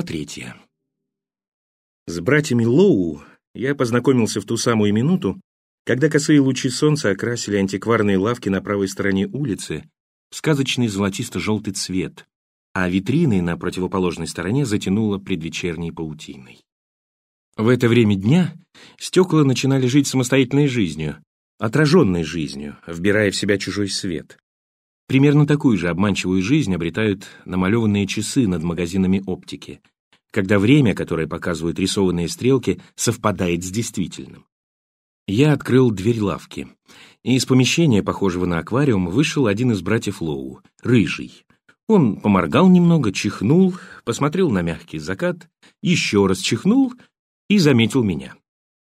Глава 3. С братьями Лоу я познакомился в ту самую минуту, когда косые лучи солнца окрасили антикварные лавки на правой стороне улицы в сказочный золотисто-желтый цвет, а витрины на противоположной стороне затянуло предвечерней паутиной. В это время дня стекла начинали жить самостоятельной жизнью, отраженной жизнью, вбирая в себя чужой свет. Примерно такую же обманчивую жизнь обретают намалеванные часы над магазинами оптики, когда время, которое показывают рисованные стрелки, совпадает с действительным. Я открыл дверь лавки, и из помещения, похожего на аквариум, вышел один из братьев Лоу, рыжий. Он поморгал немного, чихнул, посмотрел на мягкий закат, еще раз чихнул и заметил меня.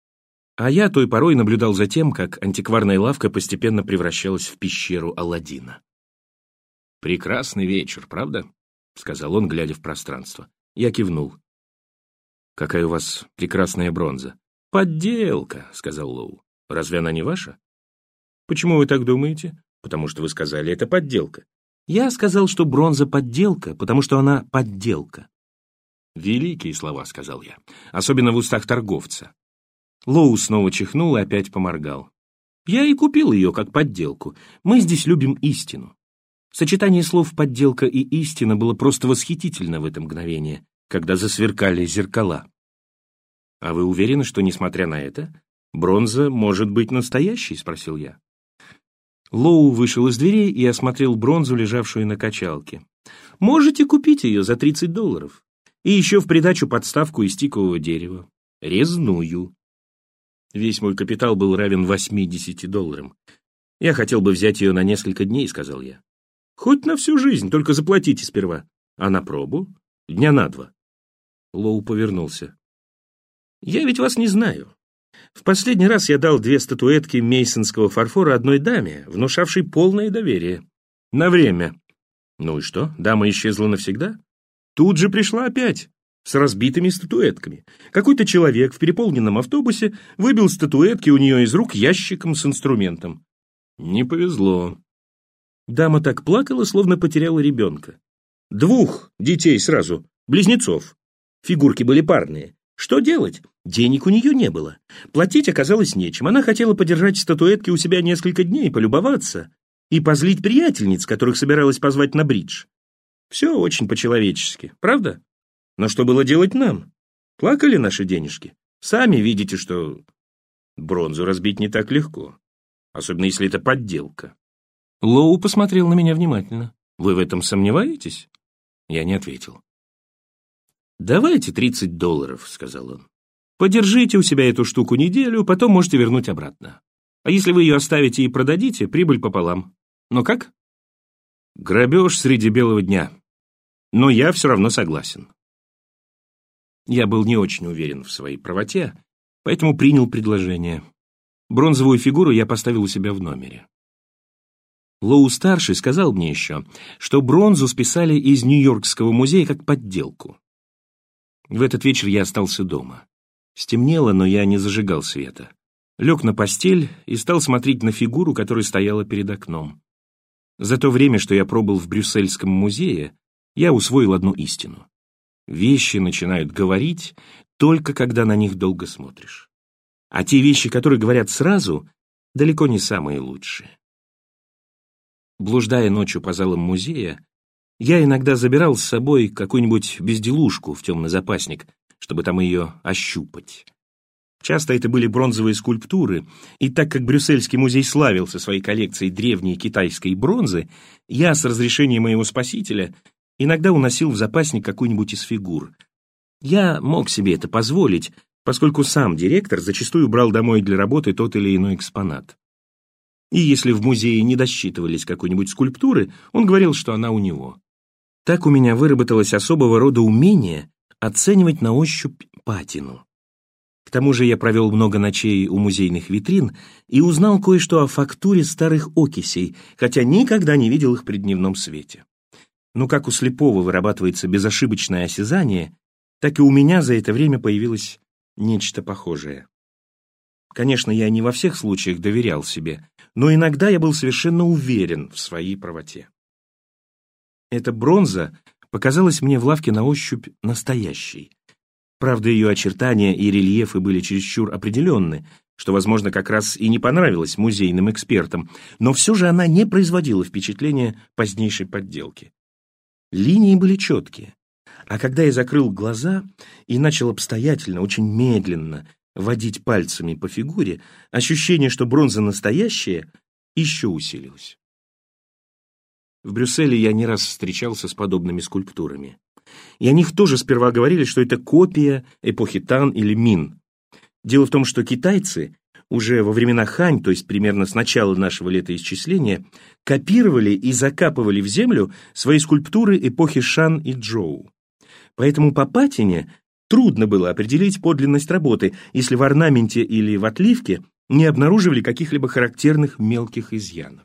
А я той порой наблюдал за тем, как антикварная лавка постепенно превращалась в пещеру Аладдина. «Прекрасный вечер, правда?» — сказал он, глядя в пространство. Я кивнул. «Какая у вас прекрасная бронза!» «Подделка», — сказал Лоу. «Разве она не ваша?» «Почему вы так думаете?» «Потому что вы сказали, это подделка». «Я сказал, что бронза подделка, потому что она подделка». «Великие слова», — сказал я, особенно в устах торговца. Лоу снова чихнул и опять поморгал. «Я и купил ее как подделку. Мы здесь любим истину». Сочетание слов «подделка» и «истина» было просто восхитительно в это мгновение, когда засверкали зеркала. «А вы уверены, что, несмотря на это, бронза может быть настоящей?» — спросил я. Лоу вышел из дверей и осмотрел бронзу, лежавшую на качалке. «Можете купить ее за $30. И еще в придачу подставку из тикового дерева. Резную». Весь мой капитал был равен $80. «Я хотел бы взять ее на несколько дней», — сказал я. «Хоть на всю жизнь, только заплатите сперва. А на пробу? Дня на 2». Лоу повернулся. «Я ведь вас не знаю. В последний раз я дал 2 статуэтки мейсонского фарфора одной даме, внушавшей полное доверие. На время. Ну и что, дама исчезла навсегда? Тут же пришла опять, с разбитыми статуэтками. Какой-то человек в переполненном автобусе выбил статуэтки у нее из рук ящиком с инструментом. Не повезло. Дама так плакала, словно потеряла ребенка. 2 детей сразу, близнецов. Фигурки были парные. Что делать? Денег у нее не было. Платить оказалось нечем. Она хотела подержать статуэтки у себя несколько дней, полюбоваться и позлить приятельниц, которых собиралась позвать на бридж. Все очень по-человечески, правда? Но что было делать нам? Плакали наши денежки? Сами видите, что бронзу разбить не так легко, особенно если это подделка. Лоу посмотрел на меня внимательно. «Вы в этом сомневаетесь?» Я не ответил. «Давайте $30, — сказал он. Подержите у себя эту штуку неделю, потом можете вернуть обратно. А если вы ее оставите и продадите, прибыль пополам. Но как?» «Грабеж среди белого дня. Но я все равно согласен». Я был не очень уверен в своей правоте, поэтому принял предложение. Бронзовую фигуру я поставил у себя в номере. Лоу-старший сказал мне еще, что бронзу списали из Нью-Йоркского музея как подделку. В этот вечер я остался дома. Стемнело, но я не зажигал света. Лег на постель и стал смотреть на фигуру, которая стояла перед окном. За то время, что я пробыл в Брюссельском музее, я усвоил одну истину. Вещи начинают говорить только когда на них долго смотришь. А те вещи, которые говорят сразу, далеко не самые лучшие. Блуждая ночью по залам музея, я иногда забирал с собой какую-нибудь безделушку в темный запасник, чтобы там ее ощупать. Часто это были бронзовые скульптуры, и так как Брюссельский музей славился своей коллекцией древней китайской бронзы, я с разрешения моего спасителя иногда уносил в запасник какую-нибудь из фигур. Я мог себе это позволить, поскольку сам директор зачастую брал домой для работы тот или иной экспонат. И если в музее не досчитывались какой-нибудь скульптуры, он говорил, что она у него. Так у меня выработалось особого рода умение оценивать на ощупь патину. К тому же я провел много ночей у музейных витрин и узнал кое-что о фактуре старых окисей, хотя никогда не видел их при дневном свете. Но как у слепого вырабатывается безошибочное осязание, так и у меня за это время появилось нечто похожее. Конечно, я не во всех случаях доверял себе, но иногда я был совершенно уверен в своей правоте. Эта бронза показалась мне в лавке на ощупь настоящей. Правда, ее очертания и рельефы были чересчур определенны, что, возможно, как раз и не понравилось музейным экспертам, но все же она не производила впечатления позднейшей подделки. Линии были четкие, а когда я закрыл глаза и начал обстоятельно, очень медленно водить пальцами по фигуре, ощущение, что бронза настоящая, еще усилилось. В Брюсселе я не раз встречался с подобными скульптурами. И о них тоже сперва говорили, что это копия эпохи Тан или Мин. Дело в том, что китайцы уже во времена Хань, то есть примерно с начала нашего летоисчисления, копировали и закапывали в землю свои скульптуры эпохи Шан и Чжоу. Поэтому по патине трудно было определить подлинность работы, если в орнаменте или в отливке не обнаруживали каких-либо характерных мелких изъянов.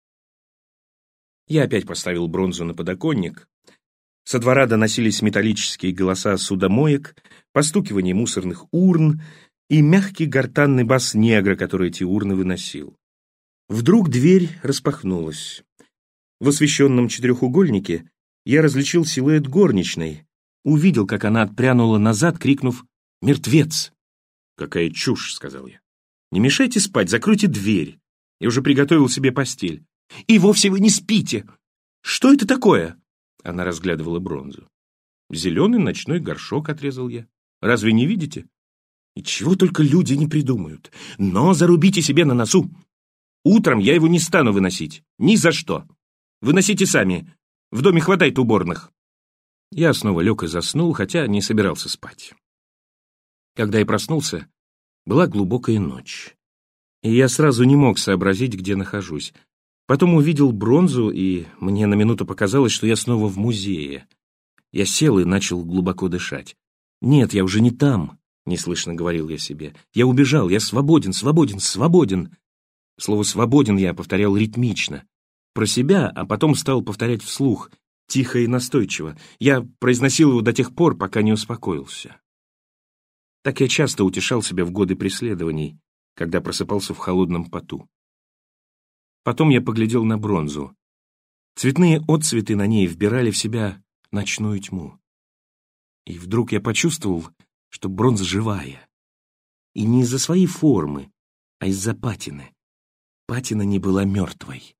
Я опять поставил бронзу на подоконник. Со двора доносились металлические голоса судомоек, постукивание мусорных урн и мягкий гортанный бас негра, который эти урны выносил. Вдруг дверь распахнулась. В освещенном четырехугольнике я различил силуэт горничной, увидел, как она отпрянула назад, крикнув «Мертвец!». «Какая чушь!» — сказал я. «Не мешайте спать, закройте дверь. Я уже приготовил себе постель». «И вовсе вы не спите! Что это такое?» Она разглядывала бронзу. «Зеленый ночной горшок», — отрезал я. «Разве не видите? И чего только люди не придумают. Но зарубите себе на носу. Утром я его не стану выносить. Ни за что. Выносите сами. В доме хватает уборных». Я снова лег и заснул, хотя не собирался спать. Когда я проснулся, была глубокая ночь. И я сразу не мог сообразить, где нахожусь. Потом увидел бронзу, и мне на минуту показалось, что я снова в музее. Я сел и начал глубоко дышать. «Нет, я уже не там», — неслышно говорил я себе. «Я убежал, я свободен, свободен, свободен». Слово «свободен» я повторял ритмично, про себя, а потом стал повторять вслух, тихо и настойчиво. Я произносил его до тех пор, пока не успокоился. Так я часто утешал себя в годы преследований, когда просыпался в холодном поту. Потом я поглядел на бронзу. Цветные отцветы на ней вбирали в себя ночную тьму. И вдруг я почувствовал, что бронза живая. И не из-за своей формы, а из-за патины. Патина не была мертвой.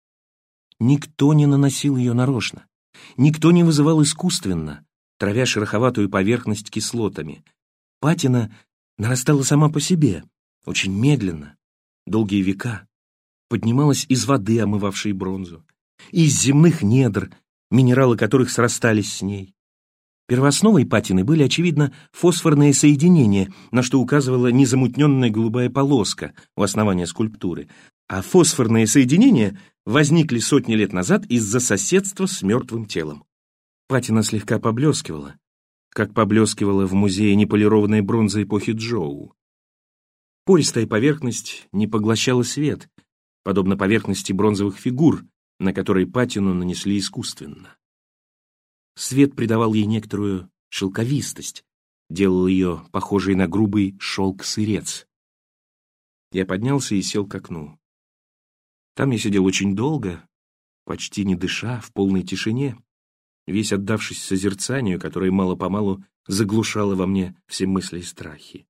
Никто не наносил ее нарочно. Никто не вызывал искусственно, травя шероховатую поверхность кислотами. Патина нарастала сама по себе, очень медленно, долгие века. Поднималась из воды, омывавшей бронзу, и из земных недр, минералы которых срастались с ней. Первоосновой патины были, очевидно, фосфорные соединения, на что указывала незамутненная голубая полоска у основания скульптуры, а фосфорные соединения возникли сотни лет назад из-за соседства с мертвым телом. Патина слегка поблескивала, как поблескивала в музее неполированная бронза эпохи Чжоу. Пористая поверхность не поглощала свет, подобно поверхности бронзовых фигур, на которые патину нанесли искусственно. Свет придавал ей некоторую шелковистость, делал ее похожей на грубый шелк-сырец. Я поднялся и сел к окну. Там я сидел очень долго, почти не дыша, в полной тишине, весь отдавшись созерцанию, которое мало-помалу заглушало во мне все мысли и страхи.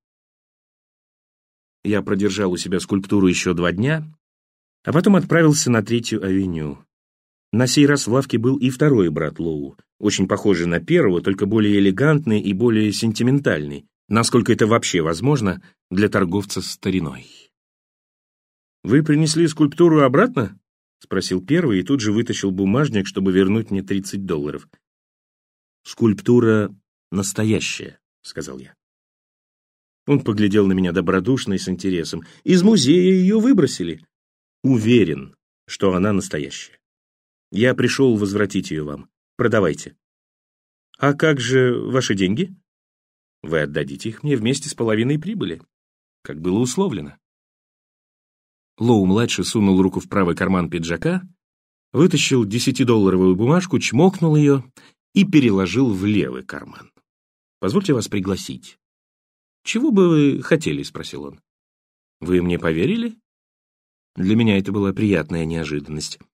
Я продержал у себя скульптуру еще 2 дня, а потом отправился на 3-ю авеню. На сей раз в лавке был и второй брат Лоу, очень похожий на первого, только более элегантный и более сентиментальный, насколько это вообще возможно для торговца стариной. «Вы принесли скульптуру обратно?» — спросил первый и тут же вытащил бумажник, чтобы вернуть мне $30. «Скульптура настоящая», — сказал я. Он поглядел на меня добродушно и с интересом. «Из музея ее выбросили?» «Уверен, что она настоящая. Я пришел возвратить ее вам. Продавайте». «А как же ваши деньги?» «Вы отдадите их мне вместе с половиной прибыли, как было условлено». Лоу-младший сунул руку в правый карман пиджака, вытащил 10-долларовую бумажку, чмокнул ее и переложил в левый карман. «Позвольте вас пригласить». «Чего бы вы хотели?» — спросил он. «Вы мне поверили?» Для меня это была приятная неожиданность.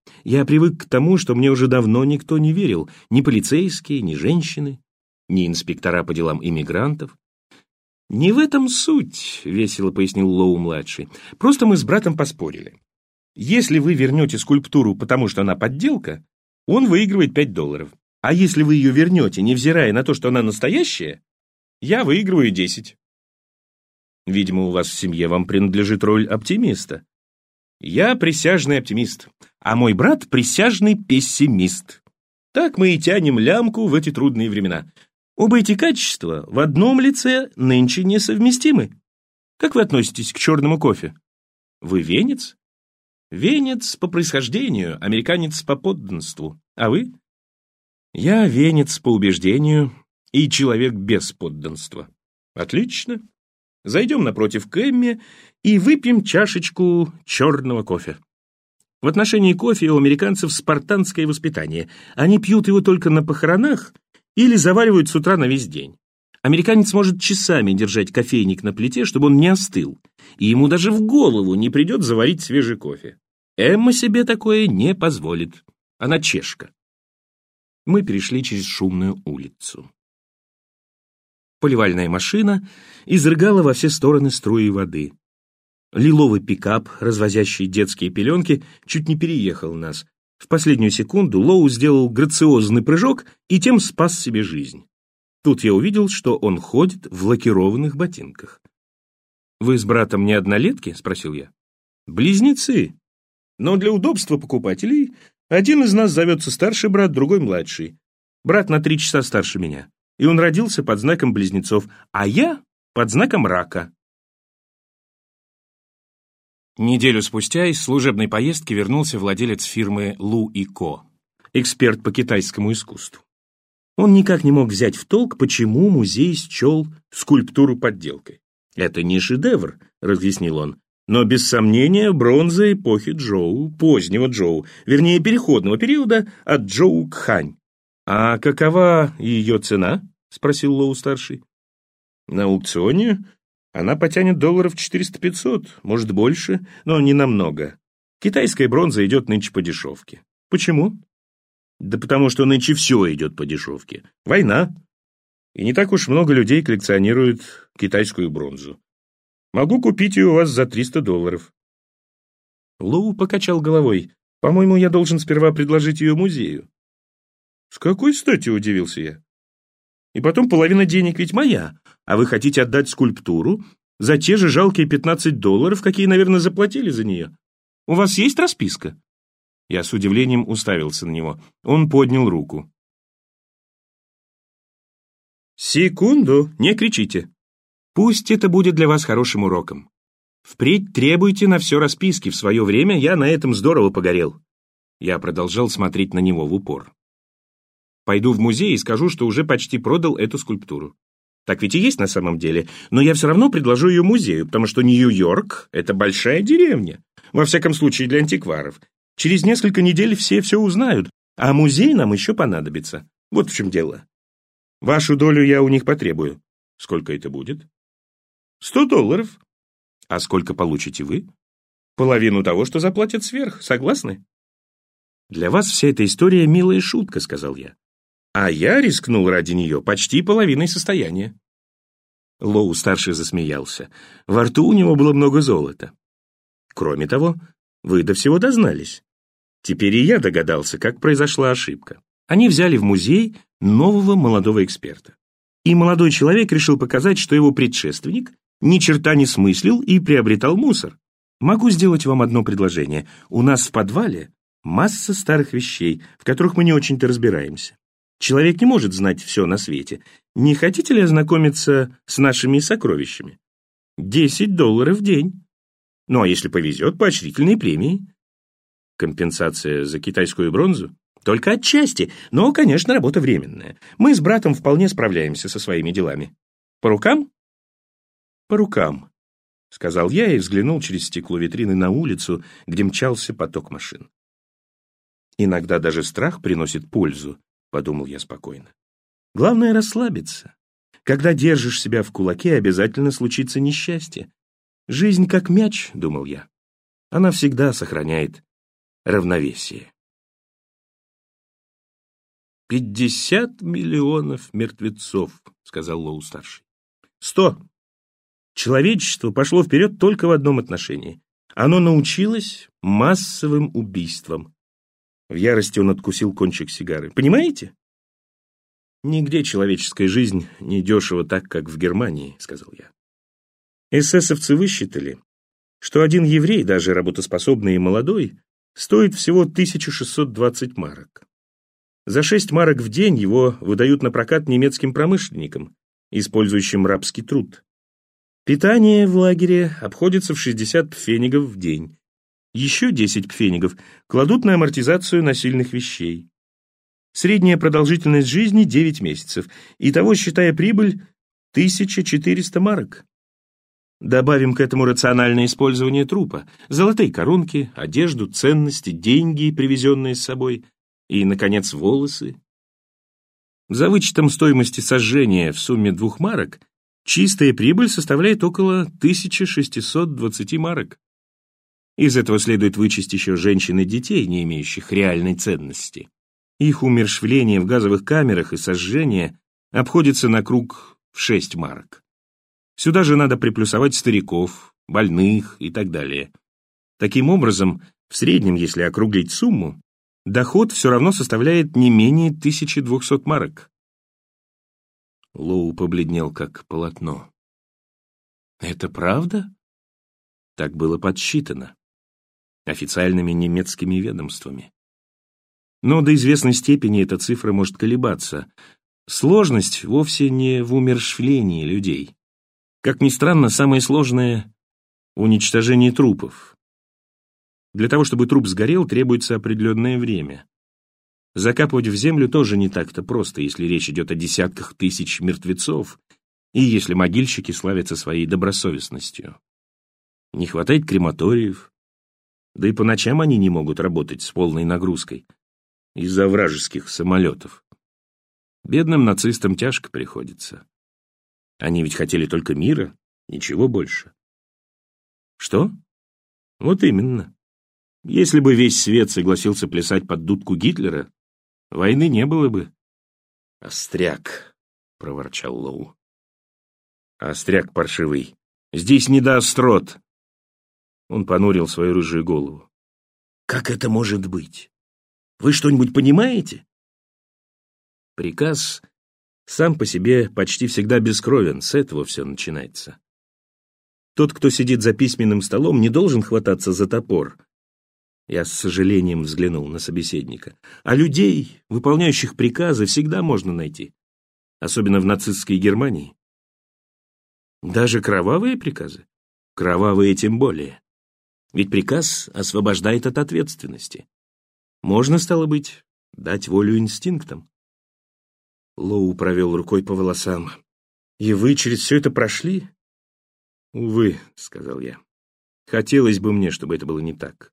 Я привык к тому, что мне уже давно никто не верил, ни полицейские, ни женщины, ни инспектора по делам иммигрантов. «Не в этом суть», — весело пояснил Лоу-младший. «Просто мы с братом поспорили. Если вы вернете скульптуру, потому что она подделка, он выигрывает $5. А если вы ее вернете, невзирая на то, что она настоящая, я выигрываю 10. Видимо, у вас в семье вам принадлежит роль оптимиста. Я присяжный оптимист, а мой брат присяжный пессимист. Так мы и тянем лямку в эти трудные времена. Оба эти качества в одном лице нынче несовместимы. Как вы относитесь к черному кофе? Вы венец? Венец по происхождению, американец по подданству. А вы? Я венец по убеждению и человек без подданства. Отлично. Зайдем напротив к Эмме и выпьем чашечку черного кофе. В отношении кофе у американцев спартанское воспитание. Они пьют его только на похоронах или заваривают с утра на весь день. Американец может часами держать кофейник на плите, чтобы он не остыл, и ему даже в голову не придет заварить свежий кофе. Эмма себе такое не позволит. Она чешка. Мы перешли через шумную улицу. Поливальная машина изрыгала во все стороны струи воды. Лиловый пикап, развозящий детские пеленки, чуть не переехал нас. В последнюю секунду Лоу сделал грациозный прыжок и тем спас себе жизнь. Тут я увидел, что он ходит в лакированных ботинках. «Вы с братом не однолетки?» — спросил я. «Близнецы. Но для удобства покупателей один из нас зовется старший брат, другой младший. Брат на 3 часа старше меня. И он родился под знаком близнецов, а я под знаком рака». Неделю спустя из служебной поездки вернулся владелец фирмы Лу и Ко, эксперт по китайскому искусству. Он никак не мог взять в толк, почему музей счел скульптуру подделкой. «Это не шедевр», — разъяснил он, «но без сомнения бронза эпохи Джоу, позднего Джоу, вернее переходного периода от Джоу к Хань». «А какова ее цена?» — спросил Лоу-старший. «На аукционе она потянет $400-500, может больше, но не намного. Китайская бронза идет нынче по дешевке». «Почему?» «Да потому что нынче все идет по дешевке. Война. И не так уж много людей коллекционируют китайскую бронзу. Могу купить ее у вас за $300. Лоу покачал головой. «По-моему, я должен сперва предложить ее музею». «С какой стати?» — удивился я. «И потом половина денег ведь моя, а вы хотите отдать скульптуру за те же жалкие $15, какие, наверное, заплатили за нее. У вас есть расписка?» Я с удивлением уставился на него. Он поднял руку. «Секунду, не кричите. Пусть это будет для вас хорошим уроком. Впредь требуйте на все расписки. В свое время я на этом здорово погорел». Я продолжал смотреть на него в упор. «Пойду в музей и скажу, что уже почти продал эту скульптуру. Так ведь и есть на самом деле, но я все равно предложу ее музею, потому что Нью-Йорк — это большая деревня, во всяком случае для антикваров. Через несколько недель все узнают, а музей нам еще понадобится. Вот в чем дело. Вашу долю я у них потребую. Сколько это будет? $100. А сколько получите вы? Половину того, что заплатят сверх. Согласны? Для вас вся эта история милая шутка, сказал я. А я рискнул ради нее почти половиной состояния. Лоу-старший засмеялся. Во рту у него было много золота. Кроме того, вы до всего дознались. Теперь и я догадался, как произошла ошибка. Они взяли в музей нового молодого эксперта. И молодой человек решил показать, что его предшественник ни черта не смыслил и приобретал мусор. Могу сделать вам одно предложение. У нас в подвале масса старых вещей, в которых мы не очень-то разбираемся. Человек не может знать все на свете. Не хотите ли ознакомиться с нашими сокровищами? $10 в день. Ну, а если повезет, поощрительные премии. Компенсация за китайскую бронзу? Только отчасти, но, конечно, работа временная. Мы с братом вполне справляемся со своими делами. По рукам? По рукам, сказал я и взглянул через стекло витрины на улицу, где мчался поток машин. Иногда даже страх приносит пользу, подумал я спокойно. Главное расслабиться. Когда держишь себя в кулаке, обязательно случится несчастье. Жизнь как мяч, думал я. Она всегда сохраняет равновесие. 50 миллионов мертвецов, сказал Лоу-старший. 100. Человечество пошло вперед только в одном отношении. Оно научилось массовым убийствам. В ярости он откусил кончик сигары. Понимаете? Нигде человеческая жизнь не дешева так, как в Германии, сказал я. Эсэсовцы высчитали, что один еврей, даже работоспособный и молодой, стоит всего 1620 марок. За 6 марок в день его выдают на прокат немецким промышленникам, использующим рабский труд. Питание в лагере обходится в 60 пфенигов в день. Еще 10 пфенигов кладут на амортизацию насильных вещей. Средняя продолжительность жизни 9 месяцев. Итого, считая прибыль, 1400 марок. Добавим к этому рациональное использование трупа, золотые коронки, одежду, ценности, деньги, привезенные с собой, и, наконец, волосы. За вычетом стоимости сожжения в сумме 2 марок чистая прибыль составляет около 1620 марок. Из этого следует вычесть еще женщин и детей, не имеющих реальной ценности. Их умерщвление в газовых камерах и сожжение обходится на круг в 6 марок. Сюда же надо приплюсовать стариков, больных и так далее. Таким образом, в среднем, если округлить сумму, доход все равно составляет не менее 1200 марок. Лоу побледнел, как полотно. Это правда? Так было подсчитано официальными немецкими ведомствами. Но до известной степени эта цифра может колебаться. Сложность вовсе не в умерщвлении людей. Как ни странно, самое сложное — уничтожение трупов. Для того, чтобы труп сгорел, требуется определенное время. Закапывать в землю тоже не так-то просто, если речь идет о десятках тысяч мертвецов и если могильщики славятся своей добросовестностью. Не хватает крематориев, да и по ночам они не могут работать с полной нагрузкой из-за вражеских самолетов. Бедным нацистам тяжко приходится. Они ведь хотели только мира, ничего больше. Что? Вот именно. Если бы весь свет согласился плясать под дудку Гитлера, войны не было бы. «Остряк», — проворчал Лоу. «Остряк паршивый. Здесь не до острот». Он понурил свою рыжую голову. «Как это может быть? Вы что-нибудь понимаете?» Приказ сам по себе почти всегда бескровен, с этого все начинается. Тот, кто сидит за письменным столом, не должен хвататься за топор. Я с сожалением взглянул на собеседника. А людей, выполняющих приказы, всегда можно найти. Особенно в нацистской Германии. Даже кровавые приказы? Кровавые тем более. Ведь приказ освобождает от ответственности. Можно, стало быть, дать волю инстинктам. Лоу провел рукой по волосам. «И вы через все это прошли?» «Увы», — сказал я. «Хотелось бы мне, чтобы это было не так.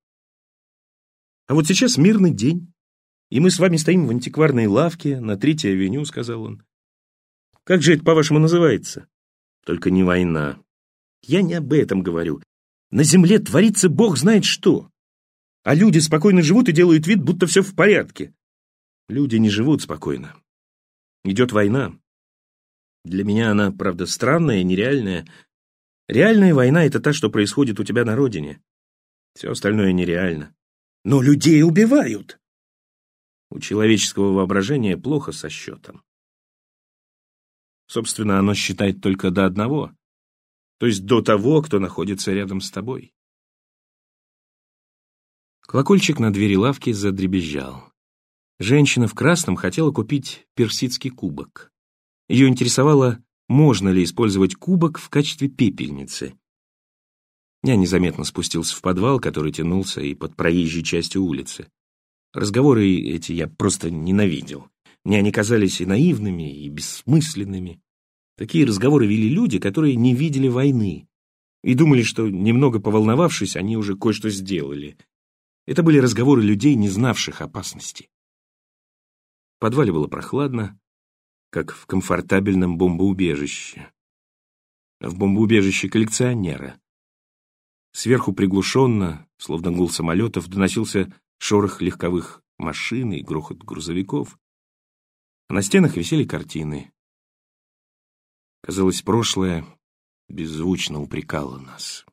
А вот сейчас мирный день, и мы с вами стоим в антикварной лавке на 3-й авеню», — сказал он. «Как же это, по-вашему, называется?» «Только не война». «Я не об этом говорю. На земле творится бог знает что. А люди спокойно живут и делают вид, будто все в порядке». «Люди не живут спокойно. Идет война. Для меня она, правда, странная, нереальная. Реальная война — это та, что происходит у тебя на родине. Все остальное нереально. Но людей убивают. У человеческого воображения плохо со счетом. Собственно, оно считает только до одного, то есть до того, кто находится рядом с тобой. Колокольчик на двери лавки задребезжал. Женщина в красном хотела купить персидский кубок. Ее интересовало, можно ли использовать кубок в качестве пепельницы. Я незаметно спустился в подвал, который тянулся и под проезжей частью улицы. Разговоры эти я просто ненавидел. Мне они казались и наивными, и бессмысленными. Такие разговоры вели люди, которые не видели войны, и думали, что, немного поволновавшись, они уже кое-что сделали. Это были разговоры людей, не знавших опасности. В подвале было прохладно, как в комфортабельном бомбоубежище. В бомбоубежище коллекционера. Сверху приглушенно, словно гул самолетов, доносился шорох легковых машин и грохот грузовиков. На стенах висели картины. Казалось, прошлое беззвучно упрекало нас.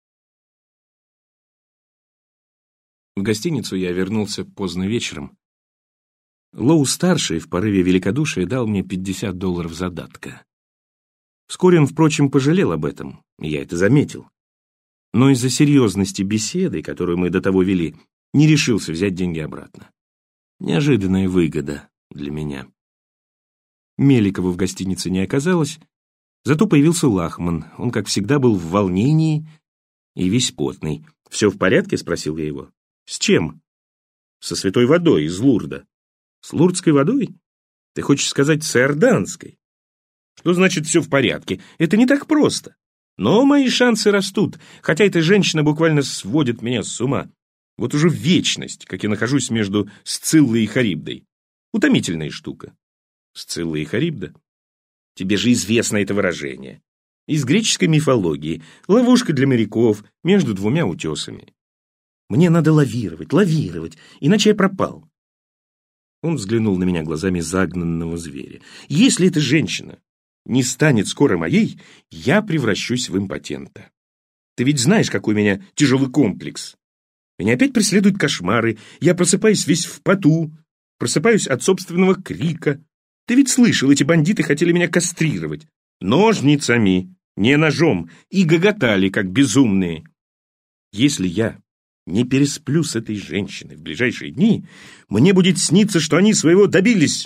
В гостиницу я вернулся поздно вечером. Лоу-старший в порыве великодушия дал мне $50 задатка. Вскоре он, впрочем, пожалел об этом, и я это заметил. Но из-за серьезности беседы, которую мы до того вели, не решился взять деньги обратно. Неожиданная выгода для меня. Меликова в гостинице не оказалось, зато появился Лахман. Он, как всегда, был в волнении и весь потный. «Все в порядке?» — спросил я его. «С чем?» «Со святой водой из Лурда». «С лурдской водой? Ты хочешь сказать, с иорданской?» «Что значит «все в порядке»? Это не так просто. Но мои шансы растут, хотя эта женщина буквально сводит меня с ума. Вот уже вечность, как я нахожусь между Сциллой и Харибдой. Утомительная штука». «Сцилла и Харибда»? Тебе же известно это выражение. Из греческой мифологии. Ловушка для моряков между двумя утесами. Мне надо лавировать, иначе я пропал. Он взглянул на меня глазами загнанного зверя. Если эта женщина не станет скоро моей, я превращусь в импотента. Ты ведь знаешь, какой у меня тяжелый комплекс. Меня опять преследуют кошмары, я просыпаюсь весь в поту, просыпаюсь от собственного крика. Ты ведь слышал, эти бандиты хотели меня кастрировать. Ножницами, не ножом, и гоготали, как безумные. Если я не пересплю с этой женщиной в ближайшие дни, мне будет сниться, что они своего добились.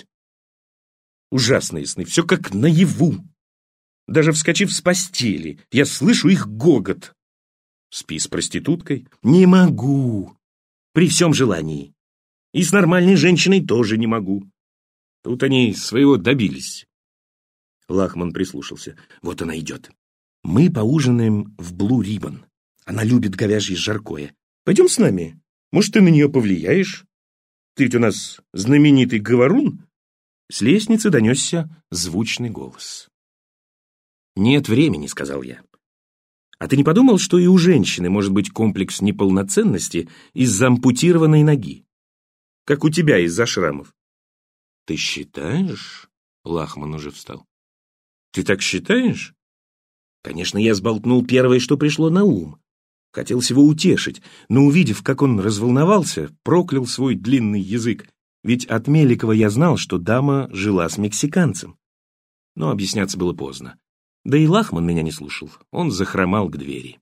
Ужасные сны, все как наяву. Даже вскочив с постели, я слышу их гогот. Спи с проституткой? Не могу. При всем желании. И с нормальной женщиной тоже не могу. Тут они своего добились. Лахман прислушался. Вот она идет. Мы поужинаем в Блу Риббон. Она любит говяжье жаркое. Пойдем с нами. Может, ты на нее повлияешь? Ты ведь у нас знаменитый говорун. С лестницы донесся звучный голос. «Нет времени», — сказал я. «А ты не подумал, что и у женщины может быть комплекс неполноценности из-за ампутированной ноги? Как у тебя из-за шрамов?» «Ты считаешь?» — Лахман уже встал. «Ты так считаешь?» Конечно, я сболтнул первое, что пришло на ум. Хотелось его утешить, но, увидев, как он разволновался, проклял свой длинный язык. Ведь от Меликова я знал, что дама жила с мексиканцем. Но объясняться было поздно. Да и Лахман меня не слушал. Он захромал к двери.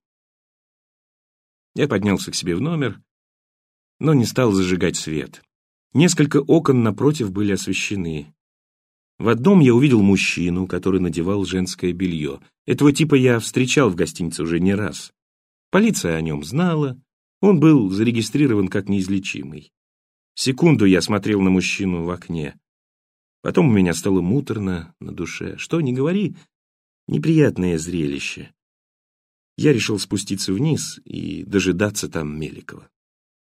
Я поднялся к себе в номер, но не стал зажигать свет. Несколько окон напротив были освещены. В одном я увидел мужчину, который надевал женское белье. Этого типа я встречал в гостинице уже не раз. Полиция о нем знала, он был зарегистрирован как неизлечимый. Секунду я смотрел на мужчину в окне. Потом у меня стало муторно на душе. Что ни говори, неприятное зрелище. Я решил спуститься вниз и дожидаться там Меликова.